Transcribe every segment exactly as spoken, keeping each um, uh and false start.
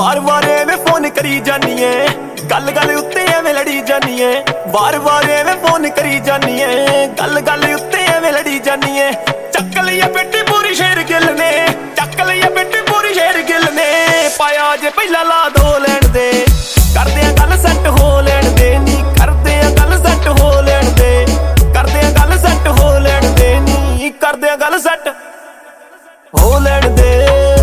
वार वार एवें phone करी जानी है, गल गल उत्ते एवें लड़ी जानी है। वार वार एवें फोन करी जानी है, गल गल उत्ते एवें लड़ी जानी है। चक लिया बेटी पूरी शेर गिल ने, चक लिया बेटी पूरी शेर गिल ने। पाया जे पहला ला दो लैन दे, करदे आ गल सैट हो लैन दे नी, करदे आ गल सैट हो लैन दे, करदे आ गल सैट हो लैन दे नी, करदे आ गल सैट हो लैन दे।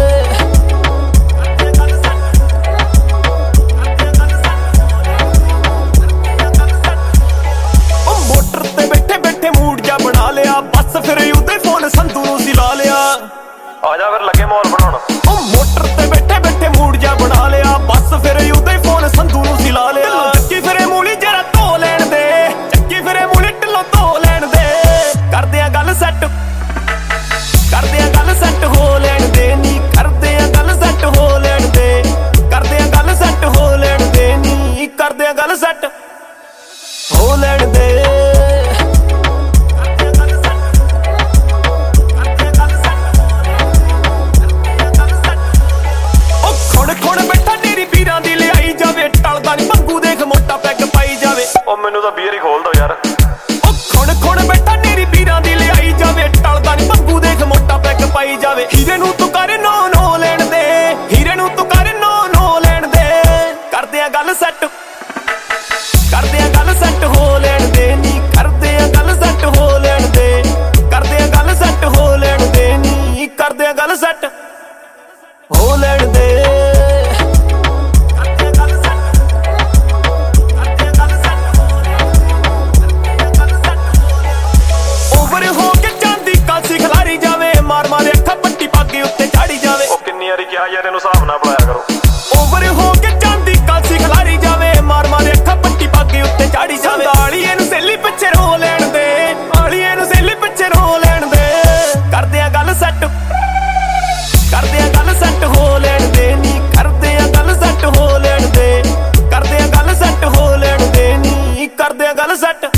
बस फिर उदे फोन संधू नूं सिला लिया, आजा फिर लगे माहौल बनाउण। ओ मोटर ते बैठे बैठे मूड जा बना लिया, बस फिर उदे फोन संधू नूं सिला लिया। चक्की फिरे मूली जरा धो लैन दे, चक्की फिरे मूली ढिल्लों धो लैन दे, करदे आ गल सैट, करदे आ गल सैट हो लैन दे नी, करदे आ गल सैट हो लैन दे, करदे आ गल सैट हो लैन दे नी, करदे आ गल सैट हो लैन दे। मैनू तो बीयर ही खोल दो यार। ओ खुण खुण बैठा नेरी पीरां दी लियाई जावे, टलदा नी भंगू देख मोटा पैग पाई जावे। हीरे नूं तू कर नो नो लैण दे, हीरे नूं तू कर नो नो लैण दे, करदे आ गल सैट, करदे आ गल सैट हो लैण दे नी, करदे आ गल सैट हो लैण दे, करदे आ गल सैट हो लैण दे नी, करदे आ गल सैट हो लैण दे। यार इनू हिसाब ना बुलाया करो। ओवर हो के चांदी कासी खिलाड़ी जावे, मार मारे अखा पट्टी पागे उत्ते चाड़ी जावे। आलिए नूं सहेली पिछे रो लैण दे, आलिए नूं सहेली पिछे रो लैण दे, करदे आ गल सैट, करदे आ गल सैट हो लैण दे नी, करदे आ गल सैट हो लैण दे, करदे आ गल सैट हो लैण दे नी, करदे आ गल सैट।